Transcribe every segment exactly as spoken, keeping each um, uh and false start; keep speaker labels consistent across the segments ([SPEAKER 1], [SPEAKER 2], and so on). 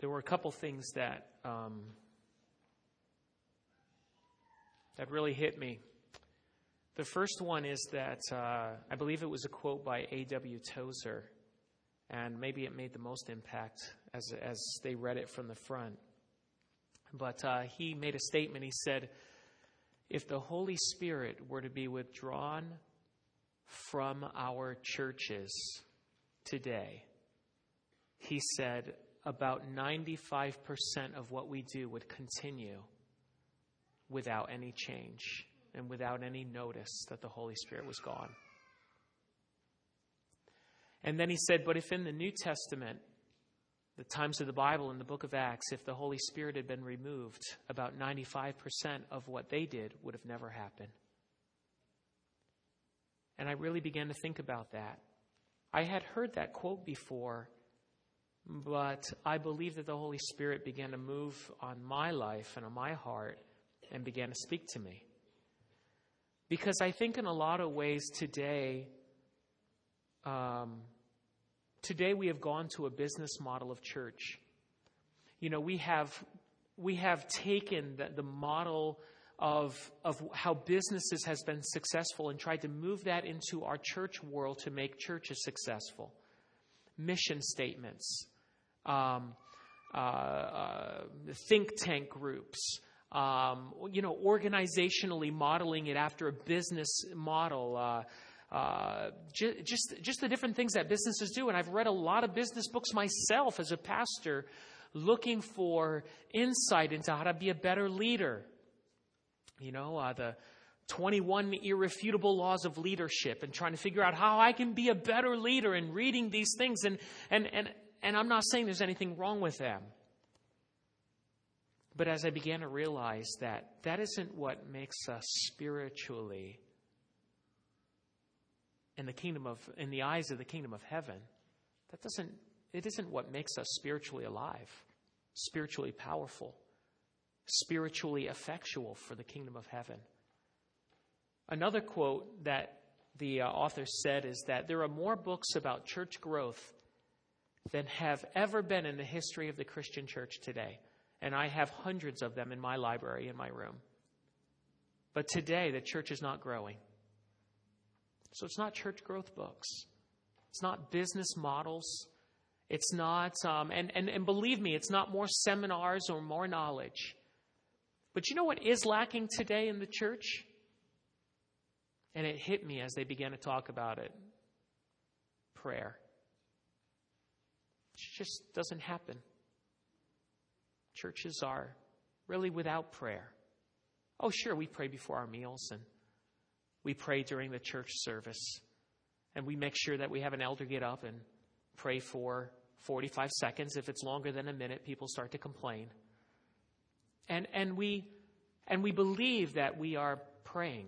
[SPEAKER 1] there were a couple things that um, that really hit me. The first one is that uh, I believe it was a quote by A W Tozer, and maybe it made the most impact as as they read it from the front. But uh, he made a statement. He said, if the Holy Spirit were to be withdrawn from our churches today, he said, about ninety-five percent of what we do would continue without any change and without any notice that the Holy Spirit was gone. And then he said, but if in the New Testament, the times of the Bible in the book of Acts, if the Holy Spirit had been removed, about ninety-five percent of what they did would have never happened. And I really began to think about that. I had heard that quote before, but I believe that the Holy Spirit began to move on my life and on my heart and began to speak to me. Because I think in a lot of ways today, um, today we have gone to a business model of church. You know, we have we have taken the, the model of of how businesses has been successful and tried to move that into our church world to make churches successful. Mission statements, um, uh, uh, think tank groups, um, you know, organizationally modeling it after a business model. Uh, Uh, just, just the different things that businesses do. And I've read a lot of business books myself as a pastor, looking for insight into how to be a better leader. You know, uh, the twenty-one irrefutable laws of leadership, and trying to figure out how I can be a better leader, and reading these things. And, and, and, and I'm not saying there's anything wrong with them. But as I began to realize that that isn't what makes us spiritually in the kingdom of, in the eyes of the kingdom of heaven, that doesn't, it isn't what makes us spiritually alive, spiritually powerful, spiritually effectual for the kingdom of heaven. Another quote that the uh, author said is that there are more books about church growth than have ever been in the history of the Christian church today. And I have hundreds of them in my library, in my room. But today, the church is not growing. So it's not church growth books. It's not business models. It's not, um, and, and, and believe me, it's not more seminars or more knowledge. But you know what is lacking today in the church? And it hit me as they began to talk about it. Prayer. It just doesn't happen. Churches are really without prayer. Oh, sure, we pray before our meals, and we pray during the church service, and we make sure that we have an elder get up and pray for forty-five seconds. If it's longer than a minute, people start to complain. And and we and we believe that we are praying.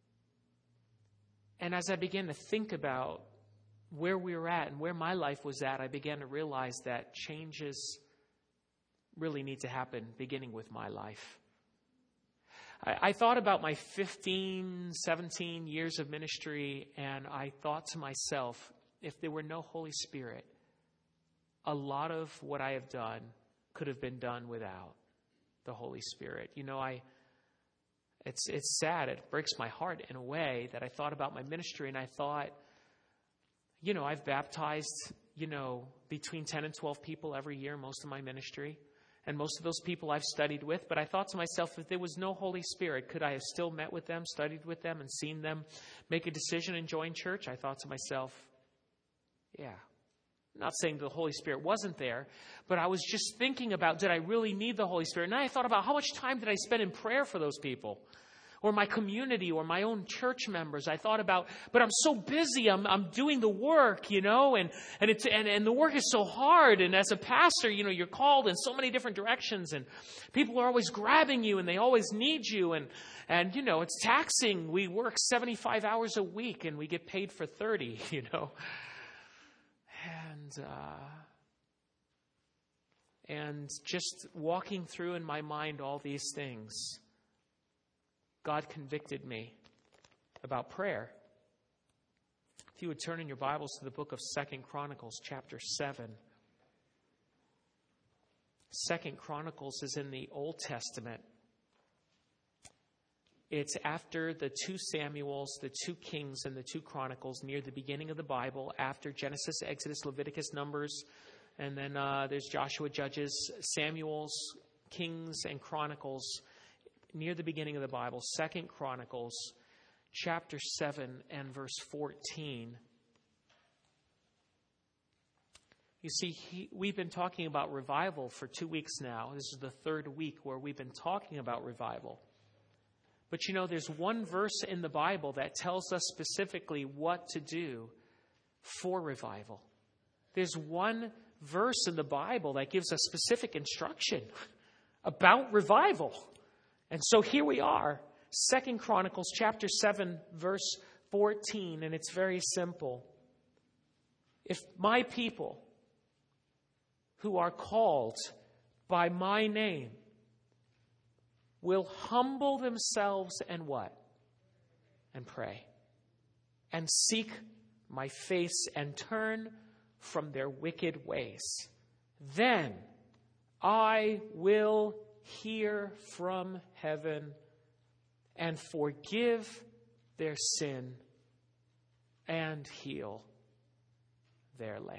[SPEAKER 1] And as I began to think about where we were at and where my life was at, I began to realize that changes really need to happen beginning with my life. I thought about my fifteen, seventeen years of ministry, and I thought to myself, if there were no Holy Spirit, a lot of what I have done could have been done without the Holy Spirit. You know, I it's it's sad. It breaks my heart in a way that I thought about my ministry, and I thought, you know, I've baptized, you know, between ten and twelve people every year, most of my ministry. And most of those people I've studied with. But I thought to myself, if there was no Holy Spirit, could I have still met with them, studied with them, and seen them make a decision and join church? I thought to myself, yeah. I'm not saying the Holy Spirit wasn't there, but I was just thinking about, did I really need the Holy Spirit? And then I thought about, how much time did I spend in prayer for those people? Or my community, or my own church members. I thought about, but I'm so busy, I'm I'm doing the work, you know, and and it's and, and the work is so hard. And as a pastor, you know, you're called in so many different directions, and people are always grabbing you, and they always need you, and and you know, it's taxing. We work seventy-five hours a week, and we get paid for thirty, you know, and uh, and just walking through in my mind all these things, God convicted me about prayer. If you would turn in your Bibles to the book of Second Chronicles, chapter seven. Second Chronicles is in the Old Testament. It's after the two Samuels, the two Kings, and the two Chronicles, near the beginning of the Bible, after Genesis, Exodus, Leviticus, Numbers, and then uh, there's Joshua, Judges, Samuels, Kings, and Chronicles, near the beginning of the Bible. Second Chronicles, chapter seven and verse fourteen. You see, he, we've been talking about revival for two weeks now. This is the third week where we've been talking about revival. But you know, there's one verse in the Bible that tells us specifically what to do for revival. There's one verse in the Bible that gives us specific instruction about revival. And so here we are, Second Chronicles chapter seven, verse fourteen, and it's very simple. If my people who are called by my name will humble themselves and what? And pray. And seek my face and turn from their wicked ways. Then I will hear from heaven and forgive their sin and heal their land.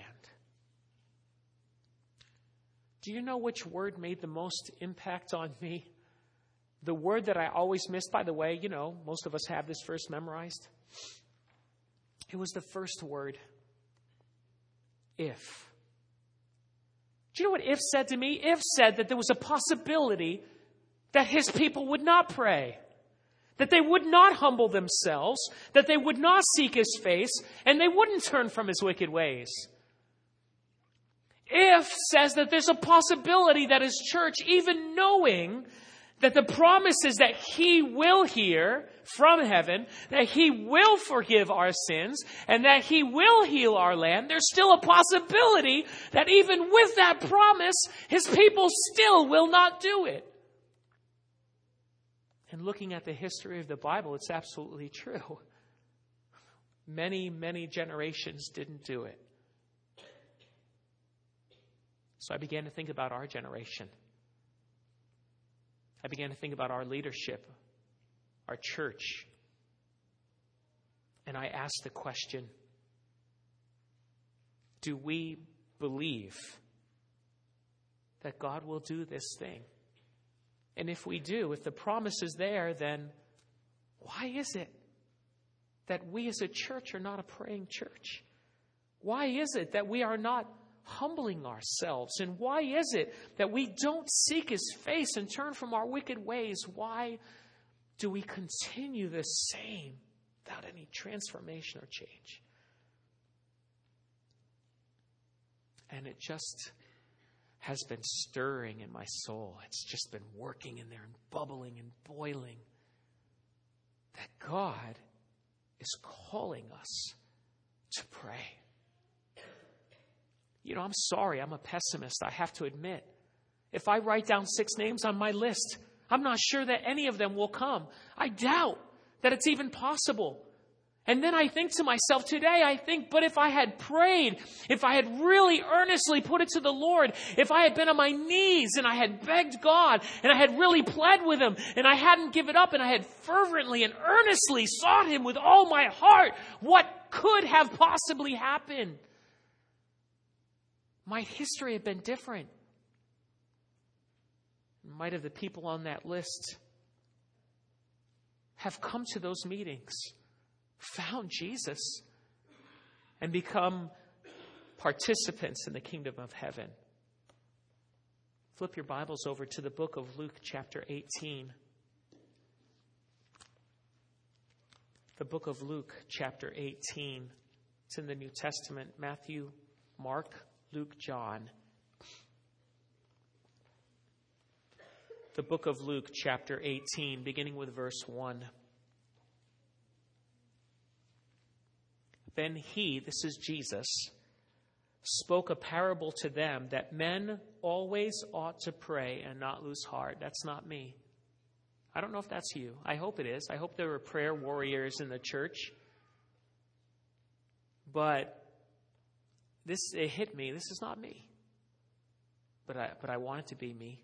[SPEAKER 1] Do you know which word made the most impact on me? The word that I always miss, by the way, you know, most of us have this verse memorized. It was the first word, if. Do you know what if said to me? If said that there was a possibility that his people would not pray, that they would not humble themselves, that they would not seek his face, and they wouldn't turn from his wicked ways. If says that there's a possibility that his church, even knowing that the promise is that he will hear from heaven, that he will forgive our sins, and that he will heal our land, there's still a possibility that even with that promise, his people still will not do it. And looking at the history of the Bible, it's absolutely true. Many, many generations didn't do it. So I began to think about our generation. I began to think about our leadership, our church. And I asked the question, do we believe that God will do this thing? And if we do, if the promise is there, then why is it that we as a church are not a praying church? Why is it that we are not humbling ourselves? And why is it that we don't seek his face and turn from our wicked ways? Why do we continue the same without any transformation or change? And it just has been stirring in my soul. It's just been working in there and bubbling and boiling. That God is calling us to pray. You know, I'm sorry, I'm a pessimist, I have to admit. If I write down six names on my list, I'm not sure that any of them will come. I doubt that it's even possible. And then I think to myself today, I think, but if I had prayed, if I had really earnestly put it to the Lord, if I had been on my knees and I had begged God and I had really pled with him and I hadn't given up and I had fervently and earnestly sought him with all my heart, what could have possibly happened? Might history have been different? Might have the people on that list have come to those meetings, found Jesus, and become participants in the kingdom of heaven. Flip your Bibles over to the book of Luke chapter eighteen. The book of Luke chapter eighteen. It's in the New Testament. Matthew, Mark, Luke, John. The book of Luke chapter eighteen, beginning with verse one. Then he, this is Jesus, spoke a parable to them that men always ought to pray and not lose heart. That's not me. I don't know if that's you. I hope it is. I hope there are prayer warriors in the church. But this, it hit me. This is not me. but I, but I want it to be me.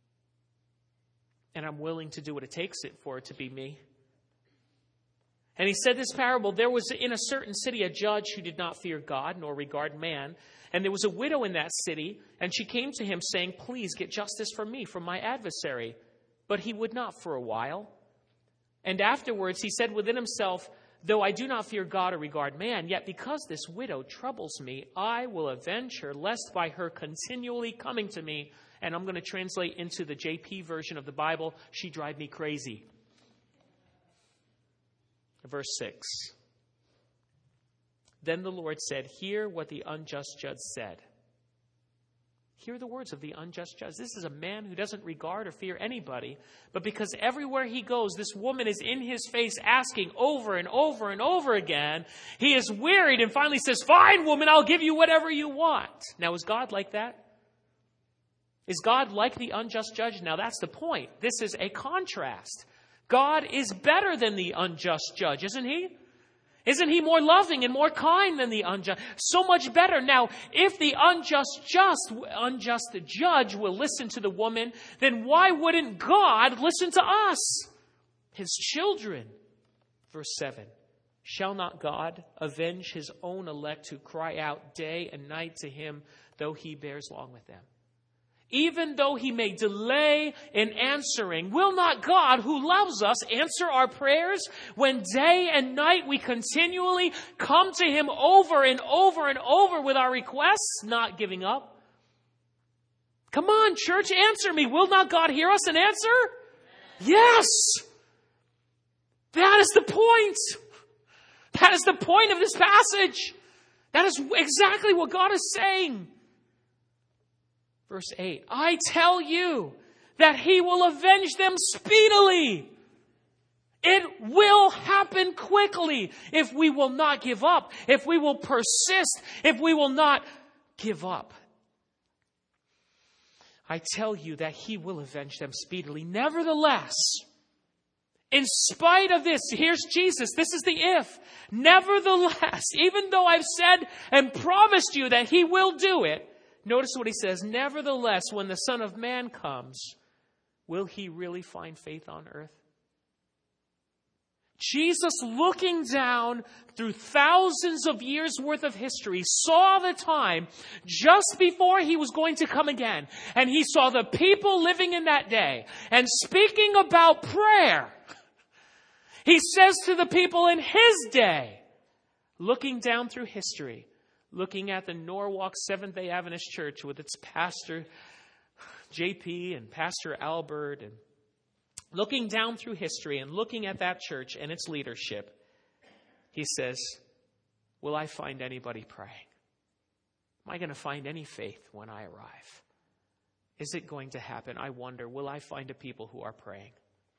[SPEAKER 1] And I'm willing to do what it takes it for it to be me. And he said this parable, there was in a certain city a judge who did not fear God nor regard man. And there was a widow in that city, and she came to him saying, please get justice for me, from my adversary. But he would not for a while. And afterwards he said within himself, though I do not fear God or regard man, yet because this widow troubles me, I will avenge her, lest by her continually coming to me, and I'm going to translate into the J P version of the Bible, she drive me crazy. Verse six. Then the Lord said, hear what the unjust judge said. Hear the words of the unjust judge. This is a man who doesn't regard or fear anybody, but because everywhere he goes, this woman is in his face asking over and over and over again, he is wearied and finally says, fine, woman, I'll give you whatever you want. Now, is God like that? Is God like the unjust judge? Now, that's the point. This is a contrast. God is better than the unjust judge, isn't he? Isn't he more loving and more kind than the unjust? So much better. Now, if the unjust just, unjust judge will listen to the woman, then why wouldn't God listen to us, his children? Verse seven. Shall not God avenge his own elect who cry out day and night to him, though he bears long with them? Even though he may delay in answering, will not God, who loves us, answer our prayers when day and night we continually come to him over and over and over with our requests, not giving up? Come on, church, answer me. Will not God hear us and answer? Yes! That is the point. That is the point of this passage. That is exactly what God is saying. Verse eight, I tell you that he will avenge them speedily. It will happen quickly if we will not give up, if we will persist, if we will not give up. I tell you that he will avenge them speedily. Nevertheless, in spite of this, here's Jesus. This is the if. Nevertheless, even though I've said and promised you that he will do it, notice what he says. Nevertheless, when the Son of Man comes, will he really find faith on earth? Jesus, looking down through thousands of years worth of history, saw the time just before he was going to come again. And he saw the people living in that day. And speaking about prayer, he says to the people in his day, looking down through history, looking at the Norwalk Seventh-day Adventist Church with its pastor J P and Pastor Albert, and looking down through history and looking at that church and its leadership, he says, will I find anybody praying? Am I going to find any faith when I arrive? Is it going to happen? I wonder, will I find a people who are praying?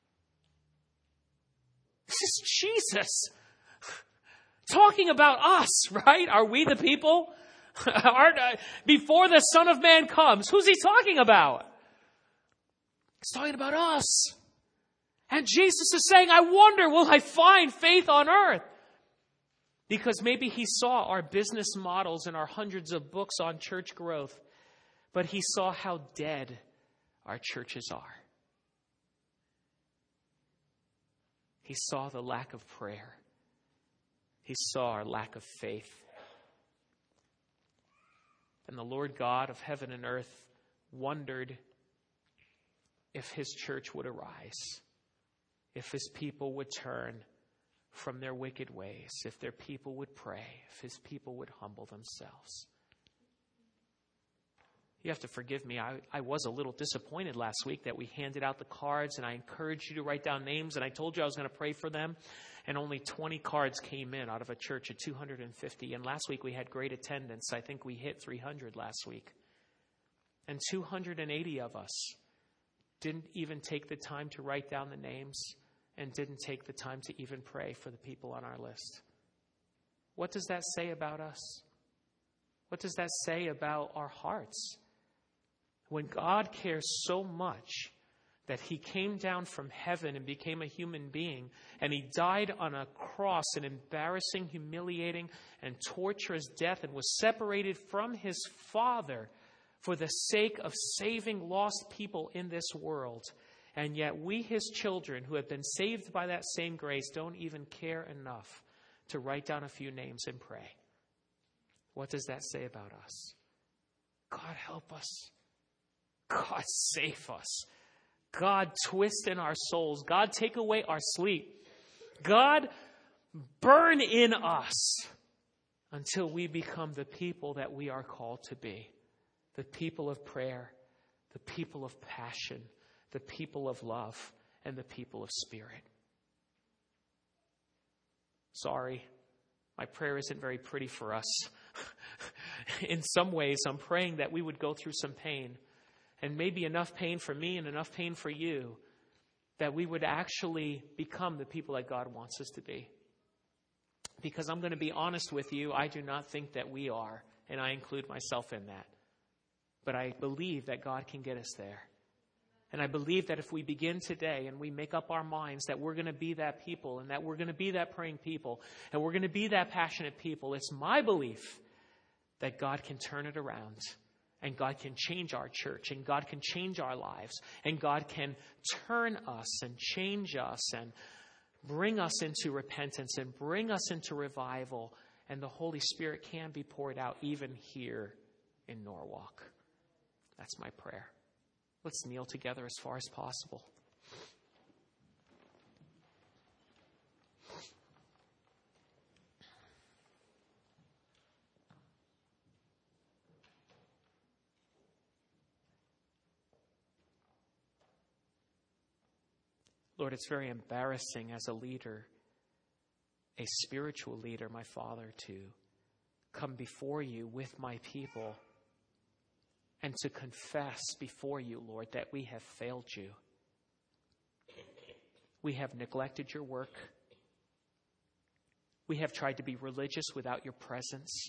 [SPEAKER 1] This is Jesus talking about us, right? Are we the people? Are, uh, before the Son of Man comes, who's he talking about? He's talking about us. And Jesus is saying, I wonder, will I find faith on earth? Because maybe he saw our business models and our hundreds of books on church growth, but he saw how dead our churches are. He saw the lack of prayer. He saw our lack of faith. And the Lord God of heaven and earth wondered if his church would arise, if his people would turn from their wicked ways, if their people would pray, if his people would humble themselves. You have to forgive me. I, I was a little disappointed last week that we handed out the cards and I encouraged you to write down names and I told you I was going to pray for them. And only twenty cards came in out of a church of two hundred fifty. And last week we had great attendance. I think we hit three hundred last week. And two hundred eighty of us didn't even take the time to write down the names and didn't take the time to even pray for the people on our list. What does that say about us? What does that say about our hearts? When God cares so much that he came down from heaven and became a human being, and he died on a cross, an embarrassing, humiliating, and torturous death, and was separated from his Father for the sake of saving lost people in this world. And yet we, his children, who have been saved by that same grace, don't even care enough to write down a few names and pray. What does that say about us? God, help us. God, save us. God, twist in our souls. God, take away our sleep. God, burn in us until we become the people that we are called to be. The people of prayer, the people of passion, the people of love, and the people of spirit. Sorry, my prayer isn't very pretty for us. In some ways, I'm praying that we would go through some pain, and maybe enough pain for me and enough pain for you, that we would actually become the people that God wants us to be. Because I'm going to be honest with you, I do not think that we are, and I include myself in that. But I believe that God can get us there. And I believe that if we begin today and we make up our minds that we're going to be that people, and that we're going to be that praying people, and we're going to be that passionate people, it's my belief that God can turn it around, and God can change our church, and God can change our lives, and God can turn us and change us and bring us into repentance and bring us into revival, and the Holy Spirit can be poured out even here in Norwalk. That's my prayer. Let's kneel together as far as possible. Lord, it's very embarrassing as a leader, a spiritual leader, my Father, to come before you with my people and to confess before you, Lord, that we have failed you. We have neglected your work. We have tried to be religious without your presence.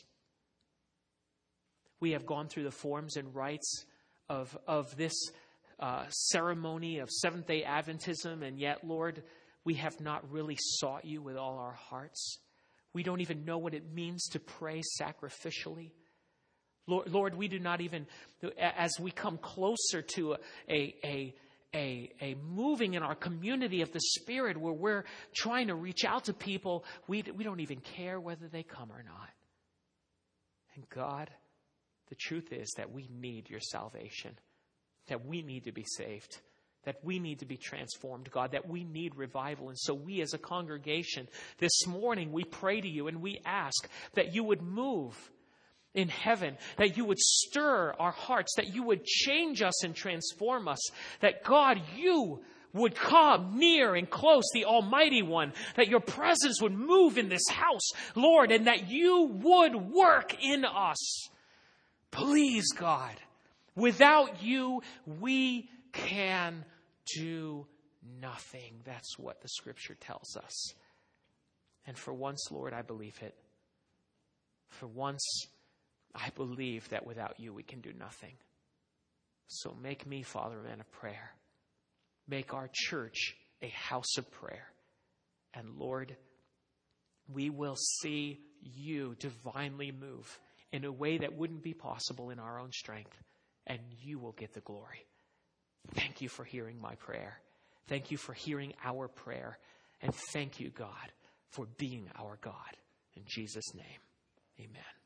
[SPEAKER 1] We have gone through the forms and rites of, of this uh, ceremony of Seventh-day Adventism, and yet, Lord, we have not really sought you with all our hearts. We don't even know what it means to pray sacrificially. Lord, Lord, we do not even, as we come closer to a, a, a, a moving in our community of the Spirit where we're trying to reach out to people, we, we don't even care whether they come or not. And God, the truth is that we need your salvation, that we need to be saved, that we need to be transformed, God, that we need revival. And so we as a congregation, this morning, we pray to you and we ask that you would move in heaven, that you would stir our hearts, that you would change us and transform us, that God, you would come near and close, the Almighty One, that your presence would move in this house, Lord, and that you would work in us. Please, God, without you, we can do nothing. That's what the Scripture tells us. And for once, Lord, I believe it. For once, I believe that without you, we can do nothing. So make me, Father, a man of prayer. Make our church a house of prayer. And Lord, we will see you divinely move in a way that wouldn't be possible in our own strength. And you will get the glory. Thank you for hearing my prayer. Thank you for hearing our prayer. And thank you, God, for being our God. In Jesus' name, amen.